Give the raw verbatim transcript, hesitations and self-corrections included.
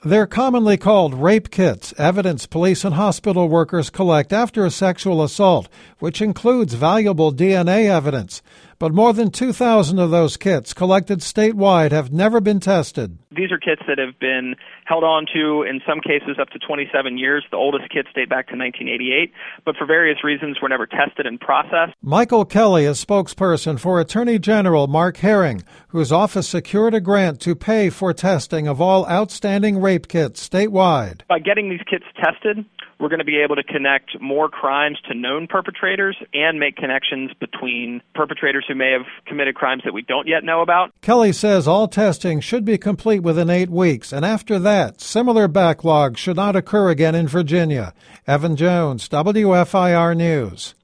They're commonly called rape kits, evidence police and hospital workers collect after a sexual assault, which includes valuable D N A evidence. But more than two thousand of those kits collected statewide have never been tested. These are kits that have been held on to, in some cases, up to twenty-seven years. The oldest kits date back to nineteen eighty-eight, but for various reasons were never tested and processed. Michael Kelly is spokesperson for Attorney General Mark Herring, whose office secured a grant to pay for testing of all outstanding rape kits statewide. By getting these kits tested, we're going to be able to connect more crimes to known perpetrators and make connections between perpetrators who may have committed crimes that we don't yet know about. Kelly says all testing should be complete within eight weeks, and after that, similar backlogs should not occur again in Virginia. Evan Jones, W F I R News.